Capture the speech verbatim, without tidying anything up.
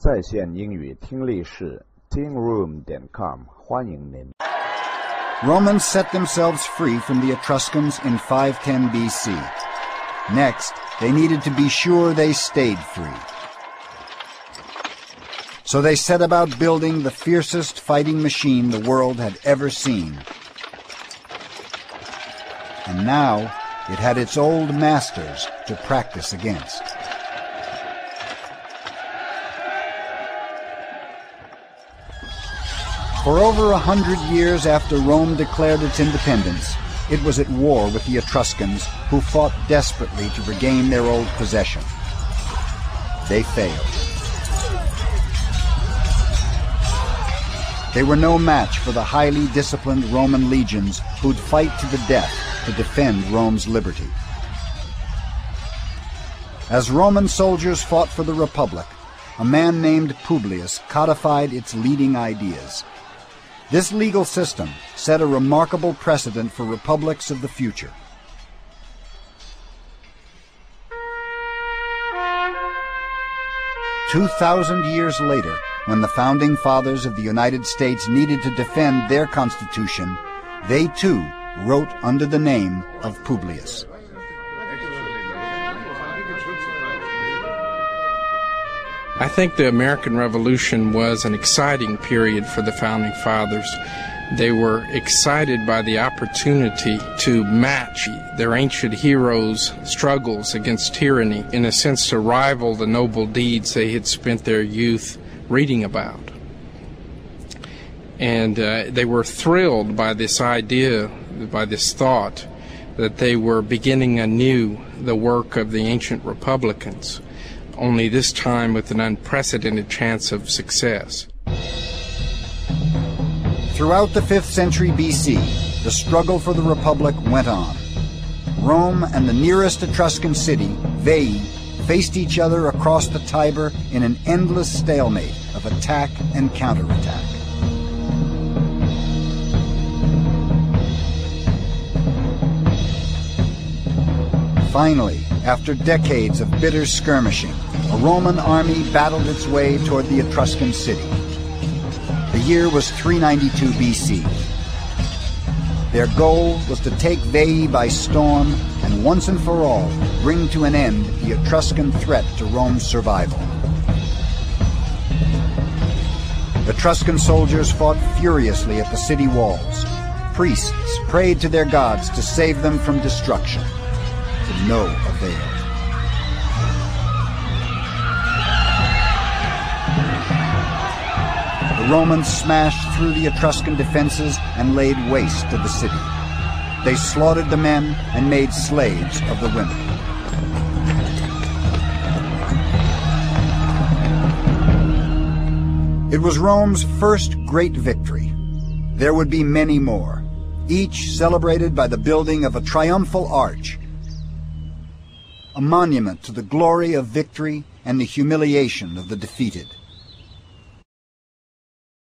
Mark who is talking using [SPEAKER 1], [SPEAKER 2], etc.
[SPEAKER 1] 在线英语听力室 teen room dot com 欢迎您。
[SPEAKER 2] Romans set themselves free from the Etruscans in five ten B C. Next, they needed to be sure they stayed free. So they set about building the fiercest fighting machine the world had ever seen. And now, it had its old masters to practice against. For over a hundred years after Rome declared its independence, it was at war with the Etruscans, who fought desperately to regain their old possession. They failed. They were no match for the highly disciplined Roman legions who'd fight to the death to defend Rome's liberty. As Roman soldiers fought for the Republic, a man named Publius codified its leading ideas. This legal system set a remarkable precedent for republics of the future. Two thousand years later, when the founding fathers of the United States needed to defend their Constitution, they too wrote under the name of Publius.
[SPEAKER 3] I think the American Revolution was an exciting period for the Founding Fathers. They were excited by the opportunity to match their ancient heroes' struggles against tyranny, in a sense to rival the noble deeds they had spent their youth reading about. And uh, they were thrilled by this idea, by this thought, that they were beginning anew the work of the ancient republicans, only this time with an unprecedented chance of success.
[SPEAKER 2] Throughout the fifth century B C, the struggle for the Republic went on. Rome and the nearest Etruscan city, Veii, faced each other across the Tiber in an endless stalemate of attack and counterattack. Finally, after decades of bitter skirmishing, a Roman army battled its way toward the Etruscan city. The year was three ninety-two B C. Their goal was to take Veii by storm and once and for all bring to an end the Etruscan threat to Rome's survival. Etruscan soldiers fought furiously at the city walls. Priests prayed to their gods to save them from destruction. To no avail. The Romans smashed through the Etruscan defenses and laid waste to the city. They slaughtered the men and made slaves of the women. It was Rome's first great victory. There would be many more, each celebrated by the building of a triumphal arch, a monument to the glory of victory and the humiliation of the defeated.